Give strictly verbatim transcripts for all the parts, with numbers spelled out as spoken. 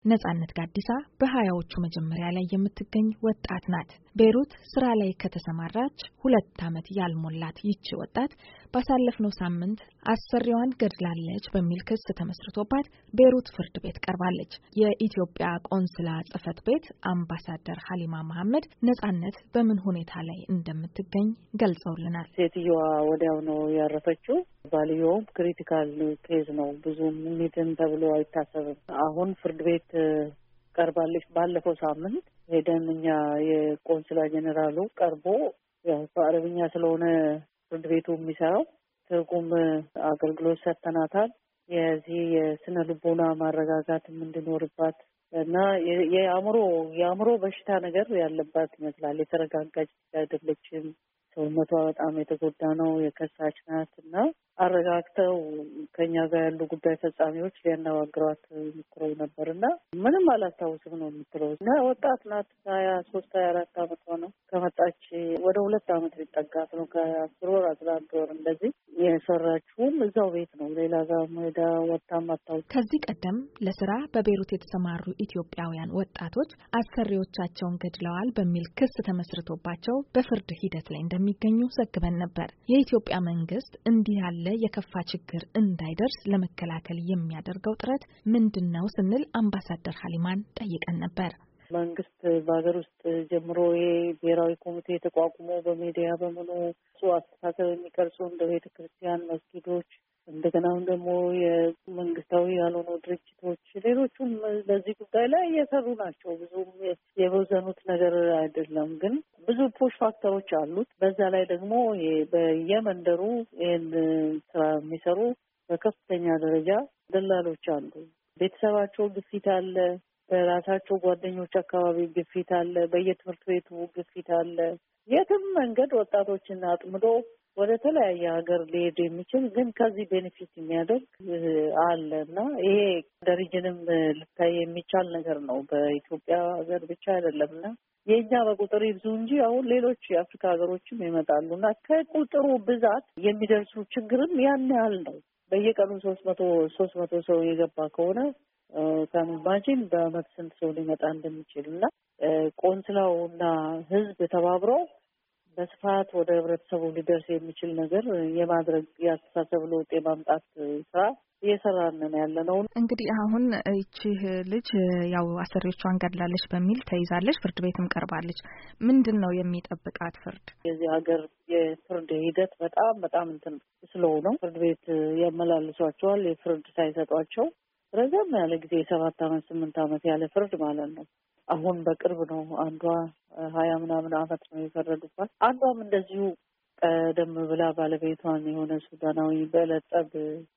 ነጻነት ጋዲሳ በሀያዎቹ መጀመሪያ ላይ የምትገኝ ወጣት ናት። ቤሩት ስራ ላይ ከተሰማራች ሁለት ዓመት ያልሞላት ይቺ ወጣት ባሳለፍነው ሳምንት አሰሪዋን ገድላለች በሚል ክስ ተመስርቶባት ቤሩት ፍርድ ቤት ቀርባለች። የኢትዮጵያ ቆንስላ ጽሕፈት ቤት አምባሳደር ሀሊማ መሐመድ ነጻነት በምን ሁኔታ ላይ እንደምትገኝ ገልጸውልናል። ሴትዮዋ ወዲያው ነው ያረፈችው። ባልየውም ክሪቲካል ኬዝ ነው፣ ብዙም ሚድን ተብሎ አይታሰብም። አሁን ፍርድ ቤት ቀርባለች። ባለፈው ሳምንት ሄደን እኛ የቆንስላ ጄኔራሉ ቀርቦ ያው በአረብኛ ስለሆነ ፍርድ ቤቱ የሚሰራው ትርጉም አገልግሎት ሰጥተናታል። የዚህ የስነ ልቦና ማረጋጋትም እንዲኖርባት እና የአእምሮ የአእምሮ በሽታ ነገር ያለባት ይመስላል። የተረጋጋች አይደለችም። ሰውነቷ በጣም የተጎዳ ነው። የከሳች ናት እና አረጋግተው ከኛ ጋር ያሉ ጉዳይ ፈጻሚዎች ሊያነጋግሯት ሞክረው ነበርና ምንም አላስታውስም ነው የምትለው። እና ወጣት ናት። ሀያ ሶስት ሀያ አራት አመቷ ነው። ከመጣች ወደ ሁለት አመት ሊጠጋት ነው። ከአስር ወር አስራ አንድ ወር እንደዚህ። የሰራችውም እዛው ቤት ነው። ሌላ ጋር ሜዳ ወጣም አታውቅ። ከዚህ ቀደም ለስራ በቤሩት የተሰማሩ ኢትዮጵያውያን ወጣቶች አሰሪዎቻቸውን ገድለዋል በሚል ክስ ተመስርቶባቸው በፍርድ ሂደት ላይ እንደሚገኙ ዘግበን ነበር። የኢትዮጵያ መንግስት እንዲህ ያለ የከፋ ችግር እንዳይደርስ ለመከላከል የሚያደርገው ጥረት ምንድነው ስንል አምባሳደር ሀሊማን ጠይቀን ነበር። መንግስት በሀገር ውስጥ ጀምሮ የብሔራዊ ኮሚቴ ተቋቁሞ በሚዲያ በመኖ አስተሳሰብ የሚቀርጹ እንደ ቤተ ክርስቲያን፣ መስጊዶች፣ እንደገናም ደግሞ የመንግስታዊ ያልሆኑ ድርጅቶች ሌሎቹም በዚህ ጉዳይ ላይ እየሰሩ ናቸው። ብዙም የበዘኑት ነገር አይደለም፣ ግን ብዙ ፑሽ ፋክተሮች አሉት። በዛ ላይ ደግሞ በየመንደሩ ይህን ስራ የሚሰሩ በከፍተኛ ደረጃ ደላሎች አሉ። ቤተሰባቸው ግፊት አለ፣ በራሳቸው ጓደኞች አካባቢ ግፊት አለ፣ በየትምህርት ቤቱ ግፊት አለ። የትም መንገድ ወጣቶችን አጥምዶ ወደ ተለያየ ሀገር ሊሄድ የሚችል ግን ከዚህ ቤኔፊት የሚያደርግ አለ እና ይሄ ደረጃንም ልታይ የሚቻል ነገር ነው። በኢትዮጵያ ሀገር ብቻ አይደለም እና የኛ በቁጥር ይብዙ እንጂ አሁን ሌሎች የአፍሪካ ሀገሮችም ይመጣሉ እና ከቁጥሩ ብዛት የሚደርሱ ችግርም ያን ያህል ነው። በየቀኑ ሶስት መቶ ሶስት መቶ ሰው የገባ ከሆነ ከማጂን በአመት ስንት ሰው ሊመጣ እንደሚችል እና ቆንስላው እና ህዝብ ተባብረው በስፋት ወደ ህብረተሰቡ ሊደርስ የሚችል ነገር የማድረግ ያስተሳሰብ ለውጥ የማምጣት ስራ እየሰራን ያለ ነው። እንግዲህ አሁን እቺ ልጅ ያው አሰሪዎቿን ገድላለች በሚል ተይዛለች፣ ፍርድ ቤትም ቀርባለች። ምንድነው የሚጠብቃት ፍርድ? የዚህ ሀገር የፍርድ ሂደት በጣም በጣም እንትን ስለሆነ ፍርድ ቤት ያመላልሷቸዋል። የፍርድ ሳይሰጧቸው ረዘም ያለ ጊዜ ሰባት አመት ስምንት አመት ያለ ፍርድ ማለት ነው። አሁን በቅርብ ነው አንዷ ሀያ ምናምን አመት ነው የፈረዱባት። አንዷም እንደዚሁ ቀደም ብላ ባለቤቷን የሆነ ሱዳናዊ በዕለት ጠብ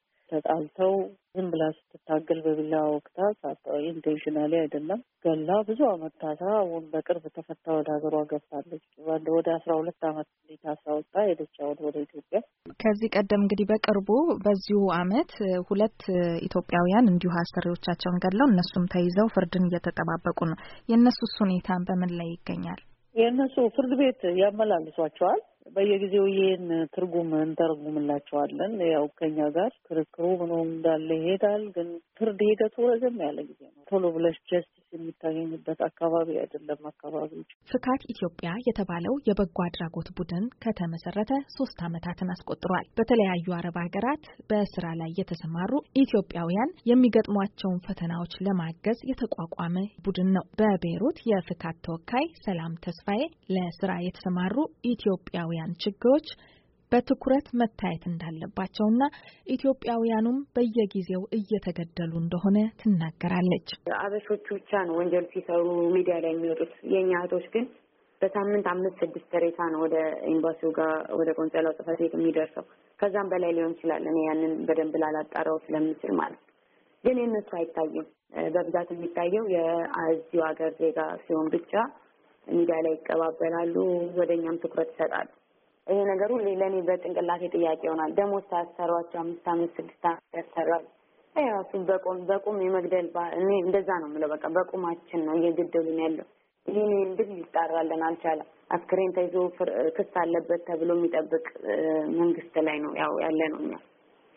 ተጣልተው ዝም ብላ ስትታገል በቢላ ወቅታ ሳታዊ ኢንቴንሽናሊ አይደለም ገላ ብዙ አመት ታስራ አሁን በቅርብ ተፈታ ወደ ሀገሯ ገብታለች። ወደ አስራ ሁለት አመት ታስራ ወጣ ሄደች ወደ ኢትዮጵያ። ከዚህ ቀደም እንግዲህ በቅርቡ በዚሁ አመት ሁለት ኢትዮጵያውያን እንዲሁ አሰሪዎቻቸውን ገድለው እነሱም ተይዘው ፍርድን እየተጠባበቁ ነው። የእነሱስ ሁኔታ በምን ላይ ይገኛል? የእነሱ ፍርድ ቤት ያመላልሷቸዋል። በየጊዜው ይሄን ትርጉም እንተረጉምላቸዋለን። ያው ከኛ ጋር ክርክሩ ምን እንዳለ ይሄዳል። ግን ፍርድ ሂደቱ ረዘም ያለ ጊዜ ነው። ቶሎ ብለሽ ጀስቲስ የሚታገኝበት አካባቢ አይደለም። አካባቢው ፍካት ኢትዮጵያ የተባለው የበጎ አድራጎት ቡድን ከተመሰረተ ሶስት አመታትን አስቆጥሯል። በተለያዩ አረብ ሀገራት በስራ ላይ የተሰማሩ ኢትዮጵያውያን የሚገጥሟቸውን ፈተናዎች ለማገዝ የተቋቋመ ቡድን ነው። በቤሩት የፍካት ተወካይ ሰላም ተስፋዬ ለስራ የተሰማሩ ኢትዮጵያውያን ችግሮች በትኩረት መታየት እንዳለባቸውና ኢትዮጵያውያኑም በየጊዜው እየተገደሉ እንደሆነ ትናገራለች። አበሾቹ ብቻ ነው ወንጀል ሲሰሩ ሚዲያ ላይ የሚወጡት። የኛ እህቶች ግን በሳምንት አምስት ስድስት ሬሳ ነው ወደ ኤምባሲው ጋር ወደ ቆንስላው ጽሕፈት ቤት የሚደርሰው። ከዛም በላይ ሊሆን ይችላል። እኔ ያንን በደንብ ላላጣራው ስለምችል ማለት ግን የነሱ አይታይም። በብዛት የሚታየው የዚሁ ሀገር ዜጋ ሲሆን ብቻ ሚዲያ ላይ ይቀባበላሉ፣ ወደኛም ትኩረት ይሰጣሉ። ይሄ ነገሩ ለኔ በጭንቅላቴ ጥያቄ ይሆናል። ደሞዝ ታሰሯቸው አምስት አመት ስድስት አመት ያሰራሉ። አይያሱ በቁም በቁም የመግደል እኔ እንደዛ ነው የምለው። በቃ በቁማችን ነው እየገደሉን ያለው። ይሄን እንዴት ሊጣራለን አልቻለም። አስክሬን ተይዞ ክስ አለበት ተብሎ የሚጠብቅ መንግስት ላይ ነው ያው ያለ ነው። እኛ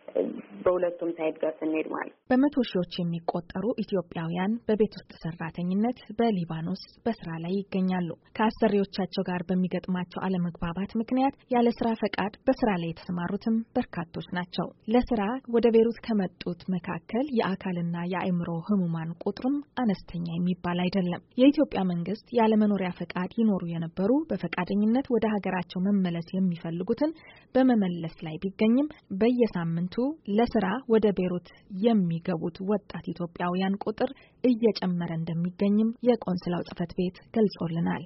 በሁለቱም ሳይድ ጋር ስንሄድ ማለት በመቶ ሺዎች የሚቆጠሩ ኢትዮጵያውያን በቤት ውስጥ ሰራተኝነት በሊባኖስ በስራ ላይ ይገኛሉ። ከአሰሪዎቻቸው ጋር በሚገጥማቸው አለመግባባት ምክንያት ያለ ስራ ፈቃድ በስራ ላይ የተሰማሩትም በርካቶች ናቸው። ለስራ ወደ ቤሩት ከመጡት መካከል የአካልና የአእምሮ ህሙማን ቁጥርም አነስተኛ የሚባል አይደለም። የኢትዮጵያ መንግስት ያለ መኖሪያ ፈቃድ ይኖሩ የነበሩ በፈቃደኝነት ወደ ሀገራቸው መመለስ የሚፈልጉትን በመመለስ ላይ ቢገኝም በየሳምንቱ ለስራ ወደ ቤሩት የሚገቡት ወጣት ኢትዮጵያውያን ቁጥር እየጨመረ እንደሚገኝም የቆንስላው ጽሕፈት ቤት ገልጾልናል።